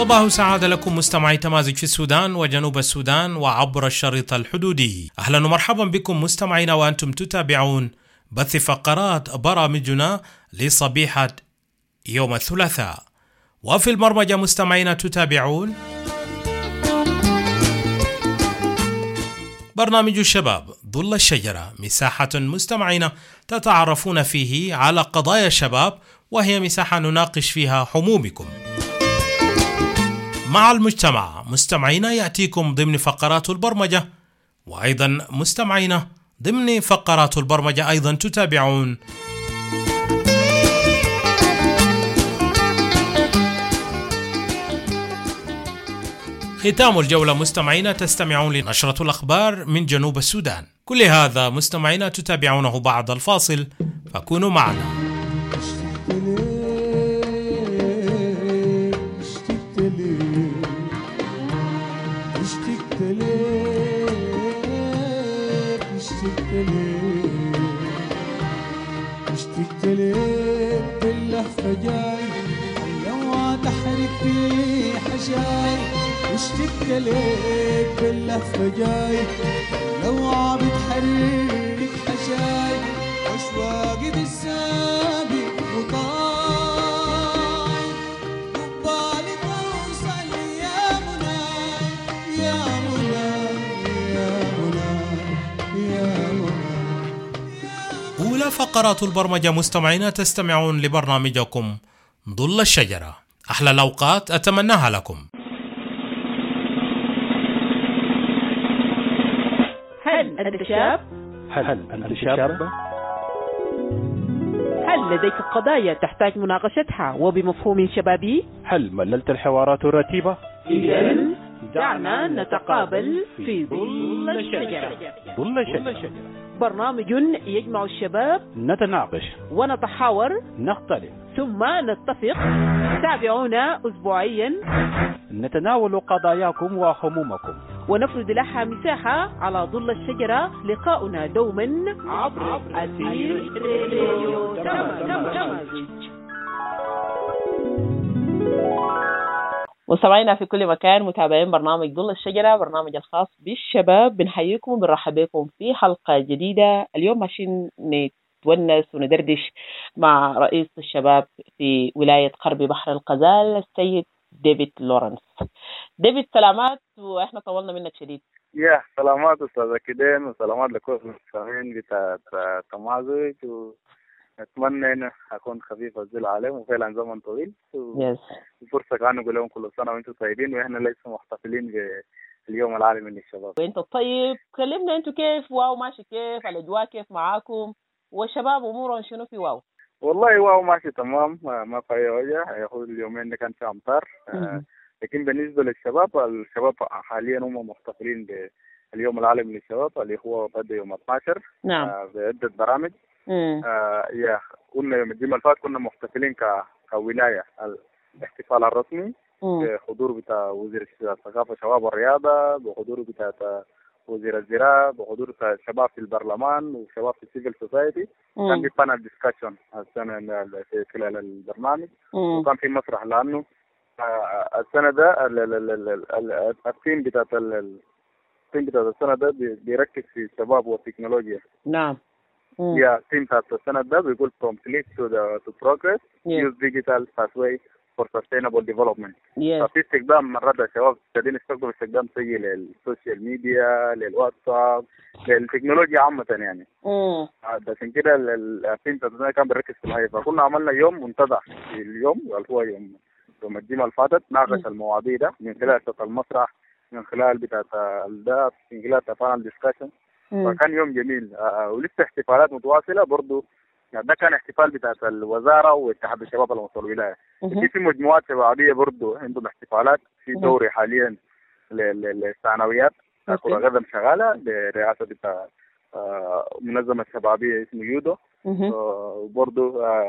صباح سعادة لكم مستمعي تمازج في السودان وجنوب السودان وعبر الشريط الحدودي. أهلا ومرحبا بكم مستمعينا وأنتم تتابعون بث فقرات برامجنا لصبيحة يوم الثلاثاء. وفي البرمجة مستمعينا تتابعون برنامج الشباب ظل الشجرة، مساحة مستمعين تتعرفون فيه على قضايا الشباب، وهي مساحة نناقش فيها همومكم مع المجتمع. مستمعين يأتيكم ضمن فقرات البرمجة، وأيضا مستمعين ضمن فقرات البرمجة أيضا تتابعون ختام الجولة. مستمعين تستمعون لنشرة الأخبار من جنوب السودان. كل هذا مستمعين تتابعونه بعد الفاصل، فكونوا معنا. اشتقت لك باللهفة جاي اليوم تحرك في حشاي، اشتقت لك باللهفة جاي لو بتحرك حشاي، أشواقي بالسابق وطاي قبالي توصل يا مناي يا مناي يا مناي يا مناي. أولى فقرات البرمجة مستمعين تستمعون لبرنامجكم ظل الشجرة. أحلى الأوقات أتمناها لكم. هل أنت شاب؟ هل أنت شابة؟ هل لديك قضايا تحتاج مناقشتها وبمفهوم شبابي؟ هل مللت الحوارات الرتيبة؟ إذن دعنا نتقابل في ظل الشجرة. ظل الشجرة برنامج يجمع الشباب، نتناقش ونتحاور، نختلف ثم نتفق. تابعونا أسبوعيا، نتناول قضاياكم وهمومكم ونفرد لها مساحة على ظل الشجرة. لقاؤنا دوما عبر أثير راديو تمازج. مستمعينا في كل مكان، متابعين برنامج ظل الشجرة، برنامج الخاص بالشباب. بنحييكم وبنرحب بكم في حلقة جديدة. اليوم عشان نتونس وندردش مع رئيس الشباب في ولاية غرب بحر الغزال، السيد ديفيد لورنس. ديفيد سلامات، واحنا طولنا منك شديد. يا سلامات استاذ كدين، وسلامات لكل المستمعين بتاع تمازج، ونتمنى ان اكون خفيف الزل عليهم وفعلا زمن طويل. وفرصه كانوا نقول لهم كل سنه وانتم طيبين، واحنا لسه محتفلين باليوم العالمي للشباب. وانت طيب، كلمنا انتوا كيف واو ماشي، كيف الاجواء كيف معاكم، والشباب امورهم شنو في واو؟ والله واو ماشي تمام، ما في اي وجه. يا اخوي اليومين ده كان في امطار، لكن بالنسبه للشباب، الشباب حاليا هم محتفلين باليوم العالمي للشباب اللي هو بدا يوم 12. نعم. بعده برامج. يا كنا يوم الجمعه اللي فات كنا محتفلين كولايه الاحتفال الرسمي بحضور بتاع وزير الثقافه والشباب والرياضه، بحضور بتاع وزير الزراعه، بحضور الشباب في البرلمان وشباب في السيفل سوسايتي. كان في بانل ديسكشن السنه في خلال البرنامج، وكان في مسرح لانه السنه ده الثيم بتاع السنه ده بيركز في الشباب والتكنولوجيا. نعم. يا الثيم بتاع السنه ده بيقول from sleep to progress, use digital pathway for sustainable development. ففي استخدام مرات الشباب ابتدين يستخدموا استخدام سيء للسوشيال ميديا، للواتساب، للتكنولوجيا عامة يعني. عشان كده الثيم بتاع السنه كان بيركز في الهاي. فكنا عملنا يوم منتدى في اليوم اللي هو يوم الجمعة اللي فاتت، ناقش المواضيع ده من خلال المسرح، من خلال بتاعت الداب، من خلال بانل ديسكشن. فكان يوم جميل، ولسه احتفالات متواصلة برضو. ده كان احتفال بتاعت الوزارة واتحاد الشباب المصري الولاية. في مجموعات شبابية برضو عندهم احتفالات. في دوري حاليا للثانويات، كرة قدم شغالة برئاسة بتاع منظمة شبابية اسمه يودو. وبرضو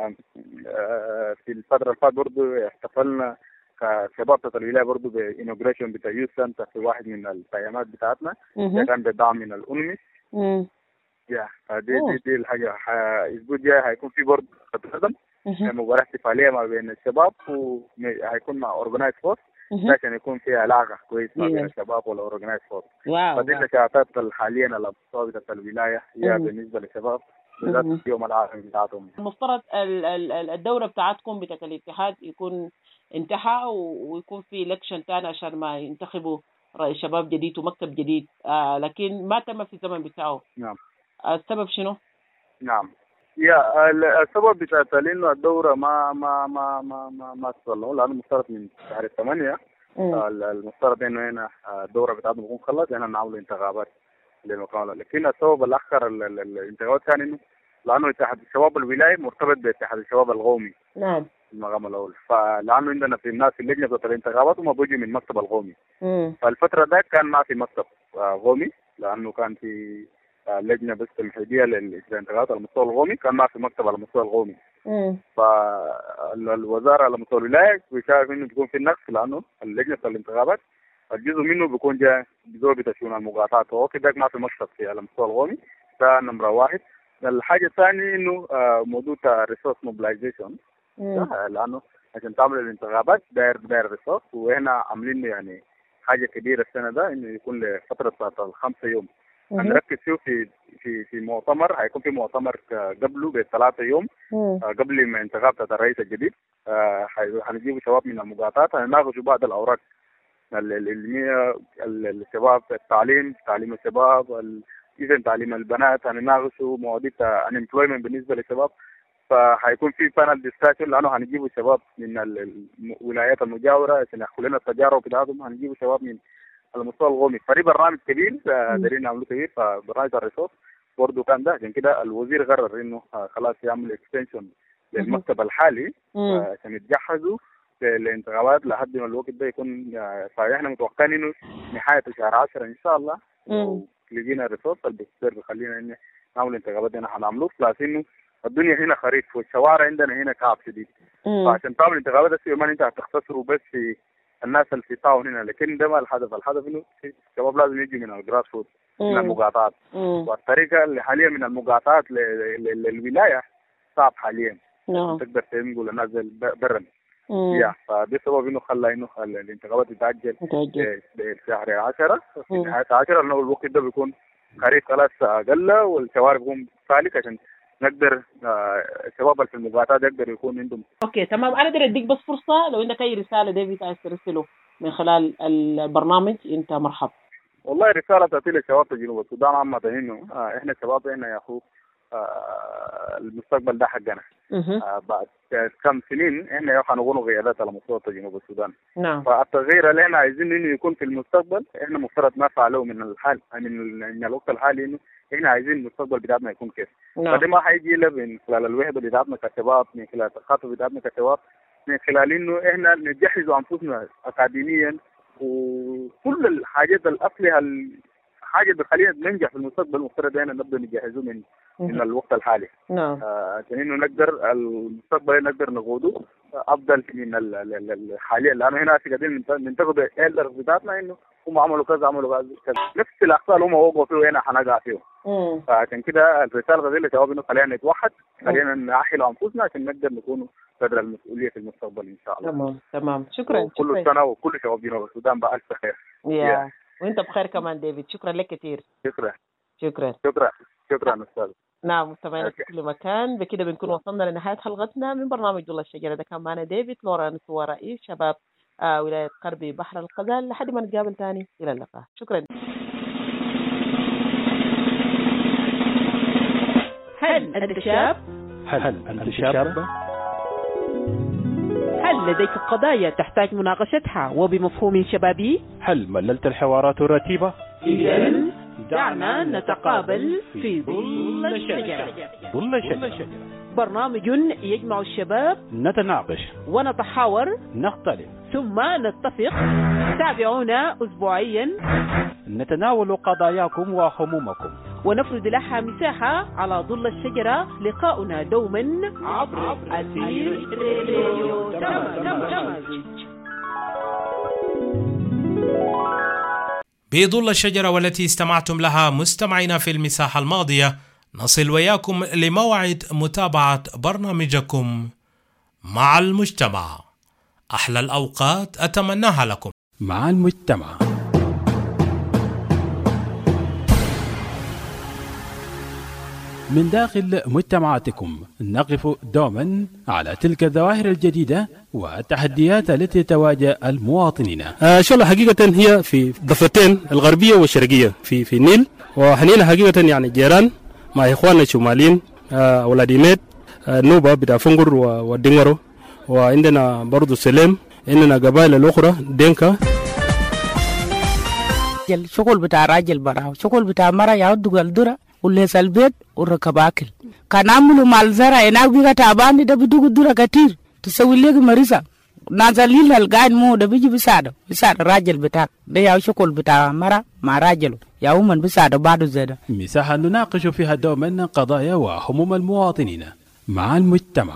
في الفترة اللي فاتت برضو احتفلنا كشباب بتاع الولاية برضو بإنوغريشن بتاع يوث سنتر في واحد من القيامات بتاعتنا. ده كان بدعم من الأنمي. دي الحاجة. الأسبوع الجاي هيكون في برضو قدم مباراة احتفالية ما بين الشباب، وهيكون مع أورجنايز فورس. عشان يكون فيها علاقه كويس ما بين الشباب والاورجنايز فورس. فدي النشاطات حاليا الابطال الولايه هي بالنسبه للشباب بالذات اليوم العالمي بتاعتهم. المفترض الدوره بتاعتكم بتاعت الاتحاد يكون انتهى ويكون في إلكشن ثاني عشان ما ينتخبوا رئيس شباب جديد ومكتب جديد، لكن ما تم في الزمن بتاعه. نعم. السبب شنو؟ نعم. يا السبب بتاع انه الدوره ما تصلوا، لانه المفترض من شهر 8 المفترض انه هنا الدوره بتاعتنا بتكون خلص هنا نعمل انتخابات للمقاولة. لكن السبب الاخر الانتخابات كان انه لانه اتحاد الشباب الولايي مرتبط باتحاد الشباب القومي. نعم. المقام الاول، فلانه عندنا في الناس في اللجنه بتاعت الانتخابات وما بيجي من مكتب القومي. فالفتره ده كان ما في مكتب قومي، لانه كان في لجنه بس تمهيديه للانتخابات على المستوى القومي، كان ما في مكتب على المستوى القومي. فالوزاره على مستوى الولايه بيشارك انه بيكون في النقص، لانه اللجنه بتاع الانتخابات الجزء منه بيكون جاي بزول بتاع شؤون المقاطعات، وهو كده ما في مكتب في على المستوى القومي. ده نمره واحد. الحاجه الثانيه انه موضوع ريسورس موبلايزيشن، لانه عشان تعمل الانتخابات داير ريسورس، وهنا عاملين يعني حاجه كبيره السنه ده انه يكون لفتره بتاعت 5 يوم. هنركز فيه في مؤتمر، هيكون في مؤتمر قبله ب3 يوم قبل ما انتخاب بتاعت الرئيس الجديد. هنجيبوا شباب من المقاطعات، هنناقشوا بعض الاوراق العلميه، الشباب، تعليم الشباب، إذا تعليم البنات، هنناقشوا مواضيع unemployment بالنسبه للشباب. فهيكون في بانل ديسكشن، لانه هنجيبوا شباب من الولايات المجاوره عشان يحكوا لنا التجارب بتاعتهم، هنجيبوا شباب من المستوى القومي. فدي برنامج كبير دايرين نعملوه كبير. فبرنامج الريسورس برضه كان ده، عشان كده الوزير قرر انه خلاص يعمل اكستنشن للمكتب الحالي عشان يتجهزوا للانتخابات لحد ما الوقت ده يكون. فاحنا متوقعين انه نهايه شهر 10 ان شاء الله لقينا الريسورس اللي بيخلينا ان نعمل انتخابات. هنا هنعملوه بلاس انه الدنيا هنا خريف والشوارع عندنا هنا كعب شديد. فعشان تعمل انتخابات السيومان انت هتختصروا بس في الناس اللي في طاون هنا، لكن ده ما الهدف. الهدف انه الشباب لازم يجي من الجراس فوت، من المقاطعات. والطريقه اللي حاليا من المقاطعات للولايه صعب حاليا. تقدر تنقل الناس برا. فده سبب انه خلى انه الانتخابات تتاجل لشهر 10. في نهايه 10 لانه الوقت ده بيكون خريف خلاص اقل والشوارع بيكون سالك، عشان نقدر الشباب اللي في المقاطعات يقدر يكون عندهم. اوكي تمام. انا اقدر اديك بس فرصه لو عندك اي رساله ديفيد عايز ترسله من خلال البرنامج، انت مرحب. والله رساله تعطي للشباب في جنوب السودان عامه انه احنا الشباب هنا يا اخو المستقبل ده حقنا. بعد كم سنين احنا هنكون قيادات على مستوى جنوب السودان. نعم. فالتغيير اللي احنا عايزين انه يكون في المستقبل احنا مفترض ما فعلوه من الحال، من الوقت الحالي، انه احنا عايزين المستقبل بتاعنا يكون كيف. نعم. فده ما هيجي الا من خلال الوحده بتاعتنا كشباب، من خلال التخاطب بتاعتنا كشباب، من خلال انه احنا نجهز انفسنا اكاديميا وكل الحاجات الاصليه حاجه بتخلينا ننجح في المستقبل. المفترض هنا نبدا نجهزه من الوقت الحالي. نعم. عشان انه نقدر المستقبل نقدر نقوده افضل من الحالي، لانه هنا قاعدين ننتقد الالر بتاعتنا انه هم عملوا كذا عملوا كذا، نفس الاخطاء اللي هم وقفوا فيه هنا هنقع فيه. فعشان كده الرساله غير للشباب انه خلينا نتوحد، خلينا نأهل انفسنا عشان نقدر نكون قدر المسؤوليه في المستقبل ان شاء الله. تمام. شكرا. كل سنه وكل شباب جنوب السودان بألف خير. وانت بخير كمان ديفيد. شكرا لك كثير. شكرا استاذ. نعم مستمعينا في كل مكان، بكده بنكون وصلنا لنهايه حلقتنا من برنامج ضل الشجره. ده كان معنا ديفيد لورانس، هو رئيس شباب ولايه غربي بحر الغزال. لحد ما نتقابل تاني، الى اللقاء. شكرا. هل انت شاب؟ هل انت شابه؟ هل لديك قضايا تحتاج مناقشتها وبمفهوم شبابي؟ هل مللت الحوارات الرتيبة؟ إذن دعنا نتقابل في ظل الشجرة. ظل الشجرة برنامج يجمع الشباب، نتناقش ونتحاور، نختلف ثم نتفق. تابعونا أسبوعيا، نتناول قضاياكم وهمومكم ونفرد لها مساحة على ظل الشجرة. لقاؤنا دوما عبر أثير راديو تمازج. بظل الشجرة والتي استمعتم لها مستمعينا في المساحة الماضية، نصل وياكم لموعد متابعة برنامجكم مع المجتمع. أحلى الأوقات أتمناها لكم مع المجتمع. من داخل مجتمعاتكم نقف دوما على تلك الظواهر الجديدة والتحديات التي تواجه المواطنين. شغلة حقيقة هي في ضفتين الغربية والشرقية في النيل، وحنينا حقيقة يعني جيران مع إخواننا الشماليين أولاد ميت نوبة بتاع فنقر والدنغرو، وعندنا برضو سليم، عندنا قبائل الأخرى دينكا. شغل بتاع راجل براو، شغل بتاع مرة يعود الدرة وليس البيت وركب أكل. كان عملوا مع الزرع هناك بيجا تعبان ده بدوق الدرة كتير تسوي لك مريسة نازلين القاعد مو ده بيجي بيساعد الراجل بتاعك ده يا شغل بتاع مرة مع راجله يا من بيساعد بعده زيادة. مساحة نناقش فيها دوما قضايا وهموم المواطنين مع المجتمع.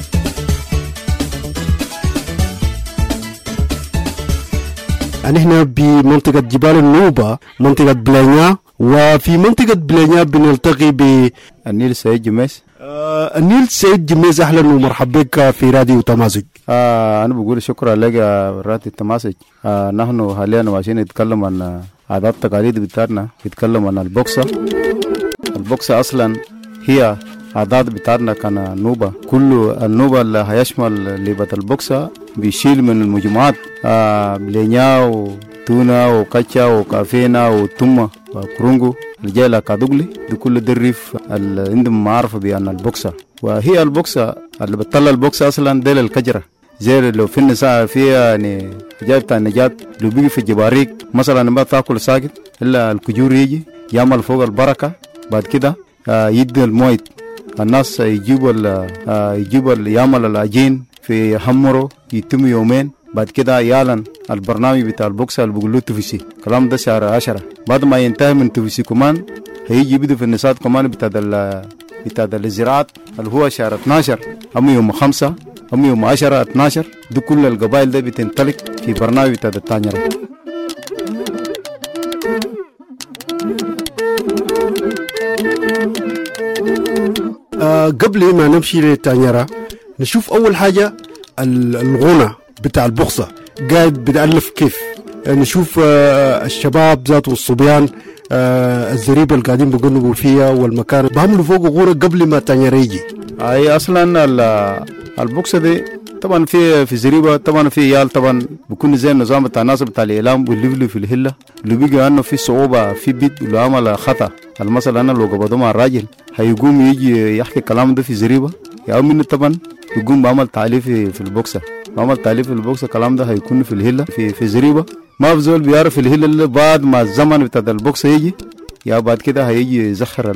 نحن بمنطقة جبال النوبة، منطقة بلانيا، وفي منطقة بلانيا بنلتقي النيل سيد جميس. النيل سيد جميس، أهلا ومرحبا بك في راديو تماسك. أنا بقول شكرا لك راديو تماسك. نحن حاليا ماشيين نتكلم عن عادات تقاليد بتاعتنا، نتكلم عن البوكسة. البوكسة أصلا هي عادات بتاعتنا كان نوبة، كل النوبة اللي هيشمل لعبة البوكسة بيشيل من المجموعات بلينيا وتونا وكاتشا وكافينا وتوما وكرونغو الجيلة كادوغلي، دي كل الريف اللي عندهم معرفة بأن البوكسة. وهي البوكسة اللي بتطلع البوكسة أصلا ديل الكجرة، زي لو في النساء فيها يعني جاي بتاع النجاة لو بيجي في الجباريك مثلا ما تاكل ساكت إلا الكجور يجي يعمل فوق البركة، بعد كده يدي المويت الناس يجيبوا يعمل العجين في حمره يتم يومين، بعد كده يعلن البرنامج بتاع البوكسة اللي بيقولوا تفسي. كلام ده شهر 10 بعد ما ينتهي من تفسي كمان هيجي يبدو في النساء كمان بتاع الزراعات اللي هو شهر 12 أم يوم 5 أم يوم 10 12. دي كل القبائل ده بتنطلق في برنامج بتاع التانيرة. قبل ما نمشي للتانيرة نشوف أول حاجة الغنى بتاع البوكسة قاعد بتألف كيف. نشوف الشباب ذات والصبيان الزريبة اللي قاعدين بيقنبوا فيها والمكان بعملوا فوق غورة قبل ما التانيرة يجي. أي أصلا البوكسة دي طبعا في زريبة طبعا في عيال طبعا بيكون زي النظام بتاع الناس بتاع الإعلام والليفلي في الهلة اللي بيجي أنه في صعوبة في بيت اللي عمل خطأ المثل أنا لو قبضوا مع الراجل هيقوم يجي يحكي الكلام ده في زريبة يا منه طبعا يقوم بعمل تعليف في البوكسة، بعمل تعليف في البوكسة الكلام ده هيكون في الهلة في زريبة. ما في زول بيعرف الهلة اللي بعد ما الزمن بتاع البوكسة يجي يا بعد كده هيجي يزخر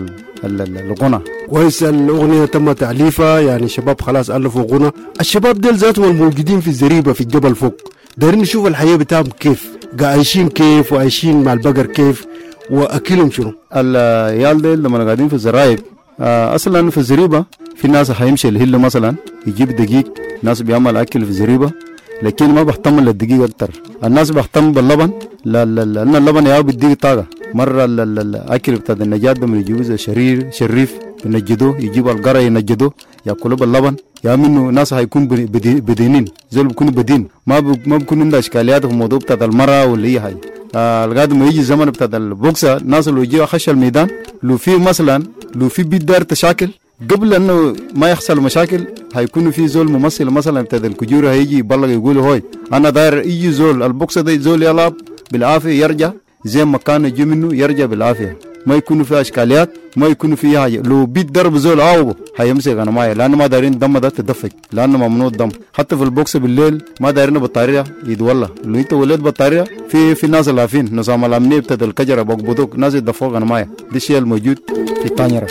الغنى كويس. الأغنية تم تأليفها يعني شباب خلاص ألفوا غنى. الشباب ديل ذاتهم الموجودين في الزريبة في الجبل فوق دايرين نشوف الحياة بتاعهم كيف عايشين كيف وعايشين مع البقر كيف وأكلهم شنو. العيال ديل لما قاعدين في الزرايب أصلا في الزريبة في ناس هيمشي الهلة مثلا يجيب دقيق، ناس بيعمل أكل في الزريبة لكن ما بيهتم للدقيق أكتر. الناس بيهتم باللبن لأن اللبن يا بيديك طاقة. مرة الأكل بتاع النجاة ده من يجوز شريف ينجدوه، يجيبوا القرى ينجدوه يأكلوا باللبن يا منه. ناس هيكون بدينين زول بيكون بدين ما بيكون عنده إشكاليات في الموضوع بتاع المرأة ولا أي حاجة. لغاية ما يجي الزمن بتاع البوكسة الناس اللي يجوا خش الميدان لو في مثلا لو في بيت دار تشاكل قبل انه ما يحصل مشاكل هيكون في زول ممثل مثلا بتاع الكجور هيجي يبلغ يقول هوي انا داير يجي زول البوكسة ده زول يلعب بالعافية يرجع زي ما كان يجي منه يرجع بالعافية، ما يكونوا فيها اشكاليات ما يكونوا فيها حاجه. لو بيت ضرب زول هيمسك انا معايا لانه ما دايرين الدم ده تدفق لانه ممنوع الدم. حتى في البوكس بالليل ما دايرين بطاريه يتولى، لو انت وليت بطاريه في ناس لافين نظام الامنيه بتاع الكجره بقبضوك ناس يدفوق انا معايا. ده الشيء الموجود في التانيرة.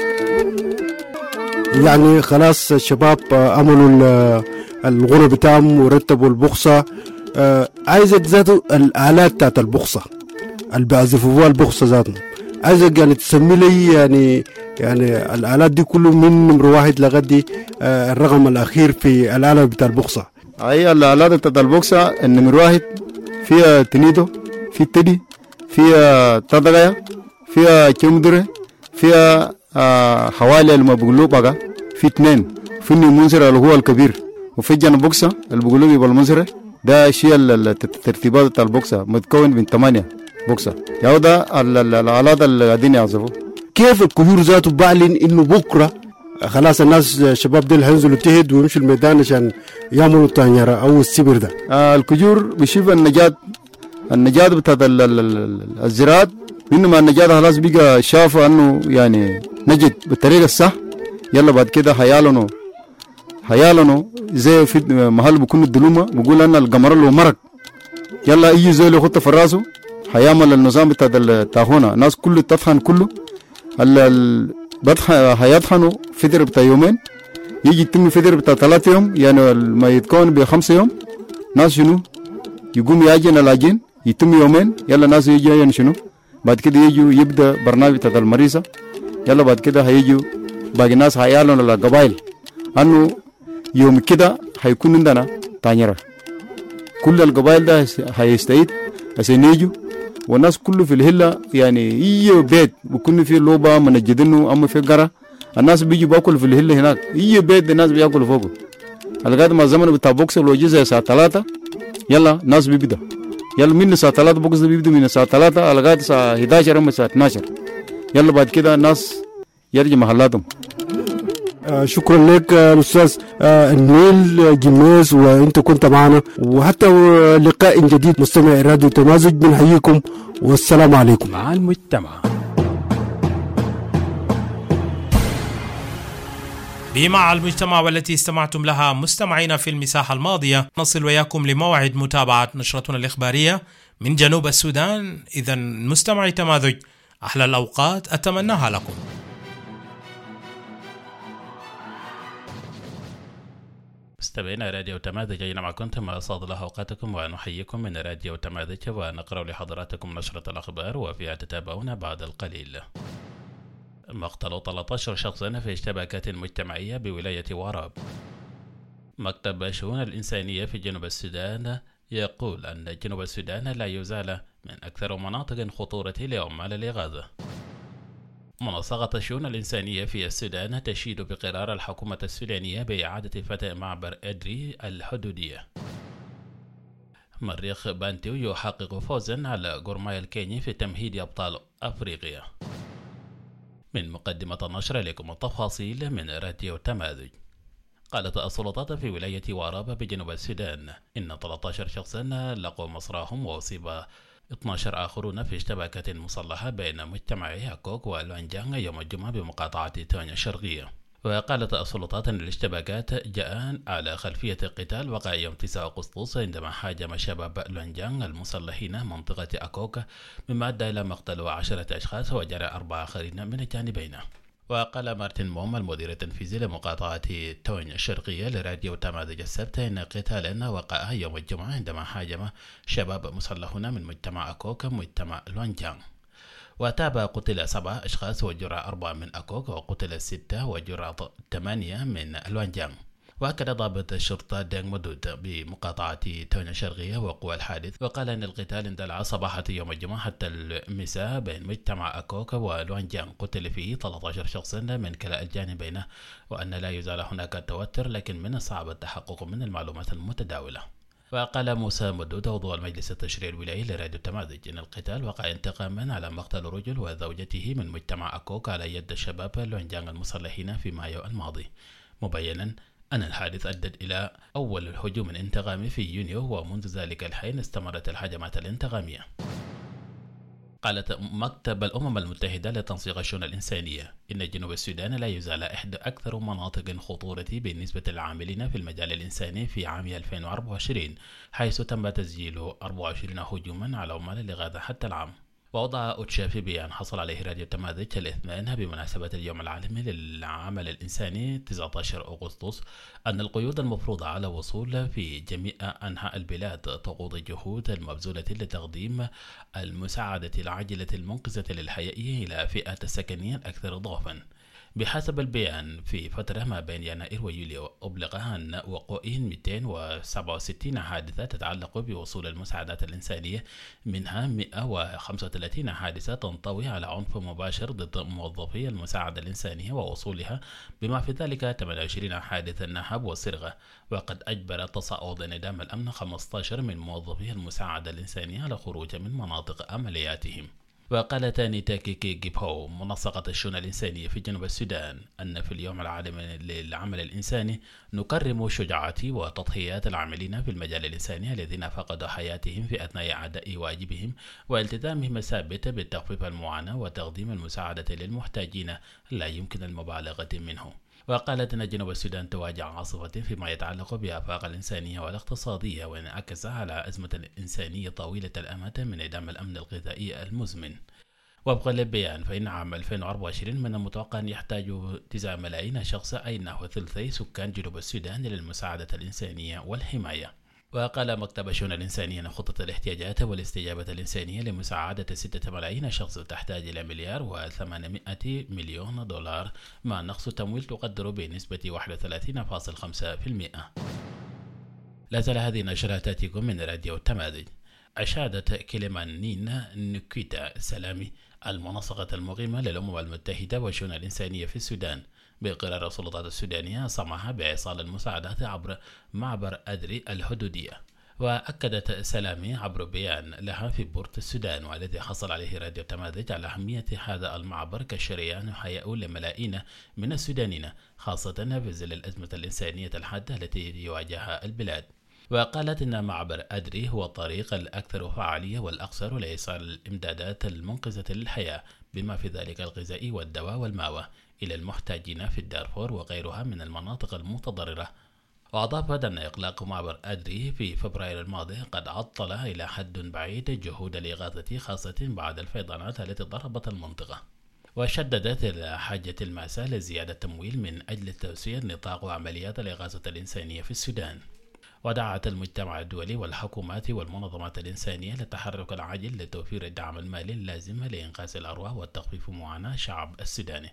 يعني خلاص الشباب عملوا الغنى بتاعهم ورتبوا البوكسه. عايزك ذاته الالات بتاعت البوكسه اللي بيعزفوها البوكسه ذاتهم عايزك يعني تسمي لي يعني الآلات دي كله من نمرة 1 لغاية الرقم الأخير في الآلة بتاع البوكسة. أي الآلات بتاع البوكسة النمرة 1 فيها تنيدو، في تدي، فيها تدغيا، فيها كيمدرة، فيها حوالي اللي ما بيقولوا بقى في 2 في المنزرة اللي هو الكبير، وفي جنب بوكسة اللي بيقولوا يبقى المنزرة، ده الشيء الترتيبات بتاع البوكسة متكون من 8 بوكسة. يا ده الآلات اللي قاعدين يعزفوا. كيف الكيور ذاته بعلن إنه بكرة خلاص الناس الشباب دول هينزلوا تهد ويمشوا الميدان عشان يعملوا الطنجرة أو السبر ده؟ الكيور بيشوف النجاة بتاعت الزراعات، إنما النجاة خلاص بقى شافوا أنه يعني نجد بالطريقة الصح. يلا بعد كده حيالنو زي في محل بكون الدلومة بقول أن القمر له مرق، يلا يجي زي اللي يخط في راسه حيعمل النظام بتاع التاخونة. الناس كله تطحن كله هيطحنوا فترة بتاع يومين، يجي يتم فترة بتاع 3 يوم، يعني ما يتكون ب5 يوم. ناس شنو يقوم يعجن العجين يتم يومين، يلا ناس يجي يعني شنو بعد كده يجوا يبدأ برنامج بتاع المريسة. يلا بعد كده هيجوا باقي الناس هيعلنوا للقبائل أنه يوم كده هيكون عندنا تانيرة. كل القبائل ده هيستعيد عشان يجوا، والناس كله في الهلة يعني بيت بكون فيه لوبة منجدينه أما في قرى، الناس بيجوا باكل في الهلة هناك بيت الناس بياكلوا فوقه. لغاية ما الزمن بتاع بوكس لو جزء الساعة 3 يلا الناس بيبدأ، يلا من الساعة 3 بوكس بيبدأ من الساعة 3 لغاية الساعة 11 أما الساعة 12. يلا بعد كده الناس يرجع محلاتهم. شكرا لك الأستاذ النيل جميز، وأنت كنت معنا، وحتى لقاء جديد مستمع راديو تمازج بنحييكم والسلام عليكم. مع المجتمع بمع المجتمع والتي استمعتم لها مستمعينا في المساحة الماضية، نصل وياكم لموعد متابعة نشرتنا الإخبارية من جنوب السودان. إذن مستمعي تمازج أحلى الأوقات أتمناها لكم. مستمعينا راديو تمازج، أينما كنتم أسعد الله أوقاتكم ونحييكم من راديو تمازج، ونقرأ لحضراتكم نشرة الأخبار وفيها تتابعون بعد القليل. مقتل 13 شخصا في اشتباكات مجتمعية بولاية وراب. مكتب الشؤون الإنسانية في جنوب السودان يقول أن جنوب السودان لا يزال من أكثر مناطق خطورة لعمال الإغاثة. منسقة الشؤون الإنسانية في السودان تشيد بقرار الحكومة السودانية بإعادة فتح معبر أدري الحدودية. مريخ بانتيو يحقق فوزا على غورماي الكيني في تمهيد أبطال أفريقيا. من مقدمة النشر لكم التفاصيل من راديو تمازج. قالت السلطات في ولاية وراب بجنوب السودان إن 13 شخصا لقوا مصراهم، وأصيب 12 آخرون في اشتباكات مسلحة بين مجتمعي أكوك والوانجان يوم الجمعة بمقاطعة تونيا الشرقية. وقالت السلطات أن الاشتباكات جاء على خلفية قتال وقع يوم 9 أغسطس عندما هاجم شباب لونجان المسلحين منطقة أكوك، مما أدى إلى مقتل 10 أشخاص وجرى 4 آخرين من الجانبين. وقال مارتن موم المدير التنفيذي لمقاطعة تونيا الشرقية لراديو تمازج السبت إن قتالا وقع يوم الجمعة عندما هاجم شباب مسلحون من مجتمع أكوك مجتمع لونجان. وتابع قتل 7 أشخاص وجرى 4 من أكوك، وقتل 6 وجرى 8 من الوانجان. وأكد ضابط الشرطة دينغ مدود بمقاطعة تونيا الشرقية وقوى الحادث، وقال أن القتال اندلع صباحة يوم الجمعة حتى المساء بين مجتمع أكوك والوانجان، قتل فيه 13 شخصا من كلا الجانبين، وأن لا يزال هناك توتر لكن من الصعب التحقق من المعلومات المتداولة. وقال موسى مدود عضو المجلس التشريعي الولايي لراديو تمازج إن القتال وقع انتقاما على مقتل رجل وزوجته من مجتمع أكوك على يد الشباب الوانجان المسلحين في مايو الماضي، مبينا أن الحادث أدت إلى أول الهجوم الانتقامي في يونيو، ومنذ ذلك الحين استمرت الهجمات الانتقامية. قالت مكتب الأمم المتحدة لتنسيق الشؤون الإنسانية إن جنوب السودان لا يزال إحدى أكثر مناطق خطورة بالنسبة للعاملين في المجال الإنساني في عام 2024، حيث تم تسجيل 24 هجوما على عمال الإغاثة حتى العام. ووضع أوتشا في بيان حصل عليه راديو تمازج الاثنين بمناسبة اليوم العالمي للعمل الإنساني 19 أغسطس أن القيود المفروضة على وصول في جميع أنحاء البلاد تقوض الجهود المبذولة لتقديم المساعدة العاجلة المنقذة للحياة إلى فئات السكنية الأكثر ضعفا. بحسب البيان في فترة ما بين يناير ويوليو أبلغ عن وقوع 267 حادثة تتعلق بوصول المساعدات الإنسانية، منها 135 حادثة تنطوي على عنف مباشر ضد موظفي المساعدة الإنسانية ووصولها، بما في ذلك 28 حادثة نهب وسرقة. وقد أجبر تصاعد انعدام الأمن 15 من موظفي المساعدة الإنسانية على الخروج من مناطق عملياتهم. وقال تاني تاكيكي جيبهو منسقة الشؤون الإنسانية في جنوب السودان أن في اليوم العالمي للعمل الإنساني نكرم شجاعة وتضحيات العاملين في المجال الإنساني الذين فقدوا حياتهم في أثناء أداء واجبهم والتزامهم الثابت بتخفيف المعاناة وتقديم المساعدة للمحتاجين لا يمكن المبالغة منه. وقالت أن جنوب السودان تواجه عاصفة فيما يتعلق بآفاق الإنسانية والاقتصادية، وانعكس على أزمة إنسانية طويلة الأمد من انعدام الأمن الغذائي المزمن. وفقا للبيان فإن عام 2024 من المتوقع أن يحتاج 9 ملايين شخص، أي نحو ثلثي سكان جنوب السودان، للمساعدة الإنسانية والحماية. وقال مكتب الشؤون الإنسانية أن خطة الاحتياجات والاستجابة الإنسانية لمساعدة 6 ملايين شخص تحتاج إلى $1,800,000,000 مع نقص تمويل تقدر بنسبة 31.5%. لا زال هذه النشرة تأتيكم من راديو التماذج. أشادت كليمانين نكيتا سلامي المنسقة المقيمة للأمم المتحدة والشؤون الإنسانية في السودان بقرار السلطات السودانية سمح بإيصال المساعدات عبر معبر أدري الحدودية. وأكدت سلامي عبر بيان لها في بورت السودان والذي حصل عليه راديو التماذج على أهمية هذا المعبر كشريان حياء لملايين من السودانيين، خاصة في ظل الأزمة الإنسانية الحادة التي يواجهها البلاد. وقالت إن معبر أدري هو الطريق الأكثر فعالية والأقصر لإيصال الإمدادات المنقذة للحياة، بما في ذلك الغذاء والدواء والمأوى، إلى المحتاجين في الدارفور وغيرها من المناطق المتضررة. وأضافت أن إغلاق معبر أدري في فبراير الماضي قد عطل إلى حد بعيد جهود الإغاثة، خاصة بعد الفيضانات التي ضربت المنطقة. وشددت الحاجة الماسة لزيادة تمويل من أجل توسيع نطاق عمليات الإغاثة الإنسانية في السودان. ودعت المجتمع الدولي والحكومات والمنظمات الإنسانية للتحرك العاجل لتوفير الدعم المالي اللازم لإنقاذ الأرواح وتخفيف معاناة الشعب السوداني.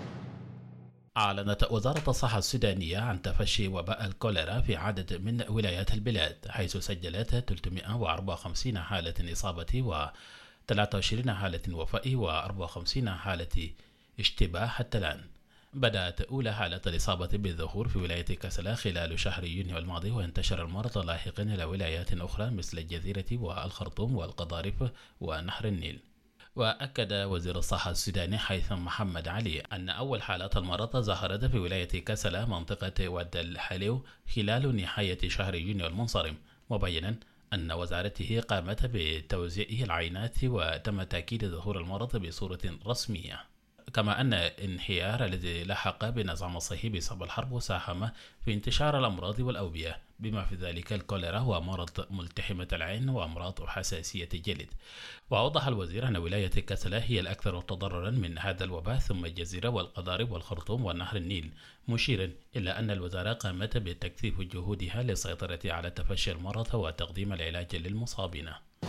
أعلنت وزارة الصحة السودانية عن تفشي وباء الكوليرا في عدد من ولايات البلاد، حيث سجلت 354 حالة إصابة و23 حالة وفاة و54 حالة اشتباه حتى الآن. بدأت أولى حالة الإصابة بالظهور في ولاية كسلا خلال شهر يونيو الماضي، وانتشر المرض لاحقا إلى ولايات أخرى مثل الجزيرة والخرطوم والقضارف ونهر النيل. وأكد وزير الصحة السوداني هيثم محمد علي أن أول حالات المرض ظهرت في ولاية كسلا منطقة ود الحليو خلال نهاية شهر يونيو المنصرم، مبينا أن وزارته قامت بتوزيع العينات وتم تأكيد ظهور المرض بصورة رسمية. كما أن انهيار الذي لحق بنظام الصحي بسبب الحرب ساهم في انتشار الأمراض والأوبئة، بما في ذلك الكوليرا ومرض ملتحمة العين وأمراض حساسية الجلد. وأوضح الوزير أن ولاية كسلا هي الأكثر تضررا من هذا الوباء، ثم الجزيرة والقضارب والخرطوم ونهر النيل، مشيرا إلى أن الوزارة قامت بتكثيف جهودها للسيطرة على تفشي المرض وتقديم العلاج للمصابين.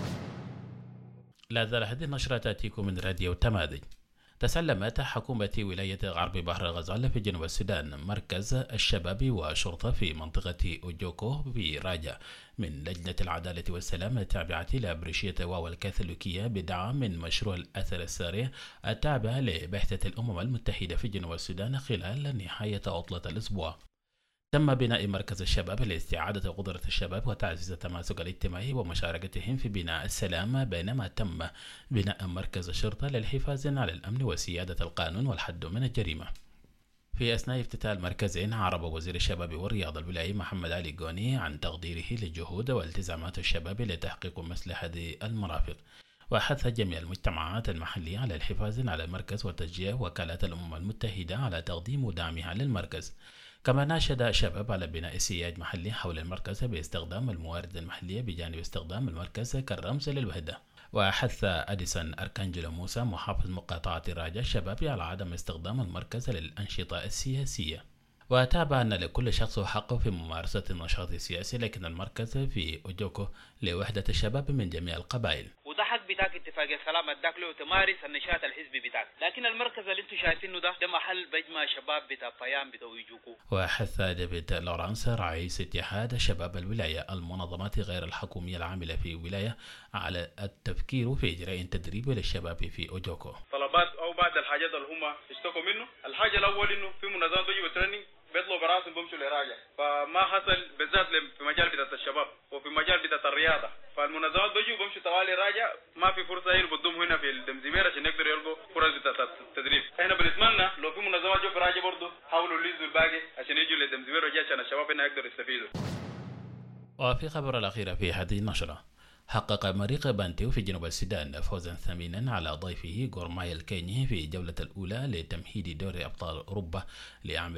لا زال هذه النشرة تأتيكم من راديو التماذج. تسلمت حكومة ولاية غرب بحر الغزال في جنوب السودان مركز الشباب والشرطة في منطقة أوجوكو في راجا من لجنة العدالة والسلام التابعة لأبرشية واو الكاثوليكية بدعم من مشروع الأثر الساري التابع لبعثة الأمم المتحدة في جنوب السودان خلال نهاية عطلة الأسبوع. تم بناء مركز الشباب لاستعادة قدرة الشباب وتعزيز التماسك الاجتماعي ومشاركتهم في بناء السلام، بينما تم بناء مركز الشرطة للحفاظ على الأمن وسيادة القانون والحد من الجريمة. في أثناء افتتاح المركزين عرب وزير الشباب والرياضة الولايي محمد علي جوني عن تقديره للجهود والتزامات الشباب لتحقيق مثل هذه المرافق، وحث جميع المجتمعات المحلية على الحفاظ على المركز وتشجيع وكالات الأمم المتحدة على تقديم دعمها للمركز. كما ناشد الشباب على بناء سياج محلي حول المركز باستخدام الموارد المحلية بجانب استخدام المركز كالرمز للوحدة. وحث أديسون أركانجلو موسى محافظ مقاطعة راجا الشباب على عدم استخدام المركز للأنشطة السياسية، وتابع أن لكل شخص حق في ممارسة النشاط السياسي، لكن المركز في أوجوكو لوحدة الشباب من جميع القبائل. وده حق بتاعك اتفاق السلام اداك له تمارس النشاط الحزبي بتاعك، لكن المركز اللي انتم شايفينه ده محل بيجمع شباب بتاع فيام بتاع ويجوكو. وحث ديفيد لورانس رئيس اتحاد شباب الولاية المنظمات غير الحكومية العاملة في ولاية على التفكير في إجراء تدريب للشباب في أوجوكو. طلبات أو بعض الحاجات اللي هم اشتكوا منه، الحاجة الأول إنه في منظمات بيجوا تريننج بيطلعوا براسهم بمشوا لراجع، فما حصل بالذات في مجال بتاع الشباب وفي مجال بتاع الرياضة، فالمنظمات بيجوا بمشوا طوالي راجع، ما في فرصة يقدموا هنا في الدمزمير عشان يقدروا يلقوا فرص بتاع التدريب. احنا بنتمنى لو في منظمات جو في راجع برضه حاولوا يلزوا الباقي عشان يجوا للدمزمير وجاء عشان الشباب هنا يقدروا يستفيدوا. وفي خبر الأخير في هذه النشرة، حقق مريق بانتيو في جنوب السودان فوزا ثمينا على ضيفه غورماي الكيني في الجولة الأولى لتمهيد دوري أبطال أوروبا لعام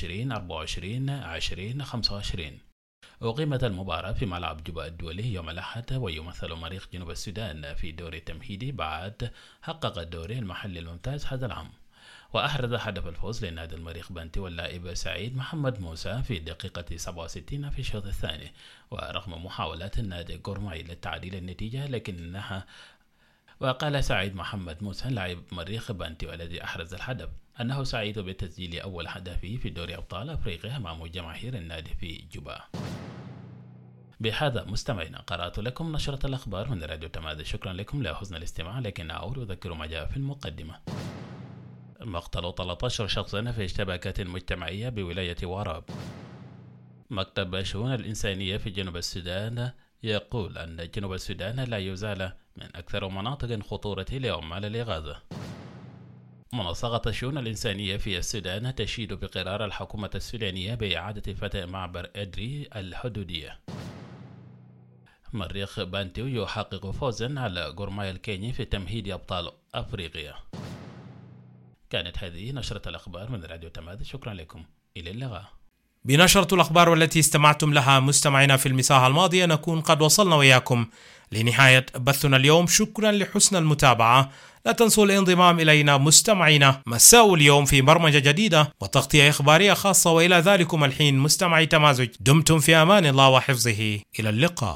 2024-2025. أقيمت المباراة في ملعب جوبا الدولي يوم الأحد، ويمثل مريق جنوب السودان في دور التمهيدي بعد حقق الدوري المحلي الممتاز هذا العام. وأحرز هدف الفوز لنادي المريخ بانتيو اللاعب سعيد محمد موسى في الدقيقة 67 في الشوط الثاني، ورغم محاولات النادي غورماي للتعديل النتيجة لكنها. وقال سعيد محمد موسى لاعب مريخ بانتيو الذي أحرز الهدف أنه سعيد بتسجيل أول هدفه في دوري أبطال أفريقيا أمام جماهير النادي في جوبا. بهذا مستمعينا قرأت لكم نشرة الأخبار من راديو تماذج، شكرا لكم لحسن الاستماع، لكن أعود أذكر ما جاء في المقدمة. مقتل 13 شخصا في اشتباكات مجتمعية بولاية وراب. مكتب الشؤون الإنسانية في جنوب السودان يقول أن جنوب السودان لا يزال من أكثر مناطق خطورة لعمال الإغاثة. منظمة الشؤون الإنسانية في السودان تشيد بقرار الحكومة السودانية بإعادة فتح معبر أدري الحدودية. مريخ بانتيو يحقق فوزا على غورماي الكيني في تمهيد أبطال أفريقيا. كانت هذه نشرة الأخبار من راديو تماذج، شكرا لكم، إلى اللقاء. بنشرة الأخبار والتي استمعتم لها مستمعينا في المساحة الماضية نكون قد وصلنا وإياكم لنهاية بثنا اليوم. شكرا لحسن المتابعة، لا تنسوا الانضمام إلينا مستمعينا مساء اليوم في برمجة جديدة وتغطية إخبارية خاصة. وإلى ذلكم الحين مستمعي تمازج، دمتم في أمان الله وحفظه، إلى اللقاء.